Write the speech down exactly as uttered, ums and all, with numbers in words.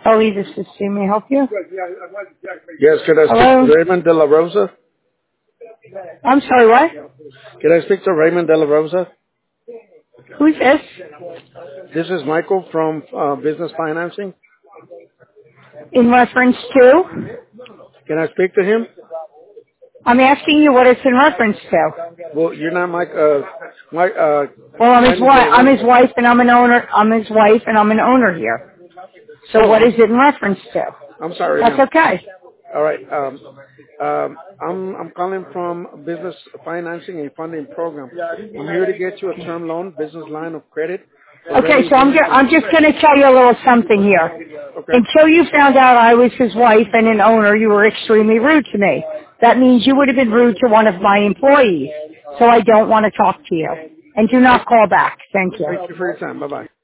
Ellie, this is Sue. May I help you? Yes, could I speak Hello? to Raymond De La Rosa? I'm sorry, what? Can I speak to Raymond De La Rosa? Who's this? This is Michael from uh, Business Financing. In reference to? Can I speak to him? I'm asking you what it's in reference to. Well, you're not my, uh, my, uh, Well, I'm his manager, wife. I'm right? his wife, and I'm an owner. I'm his wife, and I'm an owner here. So what is it in reference to? I'm sorry, That's ma'am. okay. All right. Um, um, I'm I'm calling from Business Financing and Funding Program. I'm here to get you a term loan, business line of credit for Okay, revenue so I'm, ju- generating. I'm just going to tell you a little something here. Okay. Until you found out I was his wife and an owner, you were extremely rude to me. That means you would have been rude to one of my employees. So I don't want to talk to you. And do not call back. Thank you. Thank you for your time. Bye bye.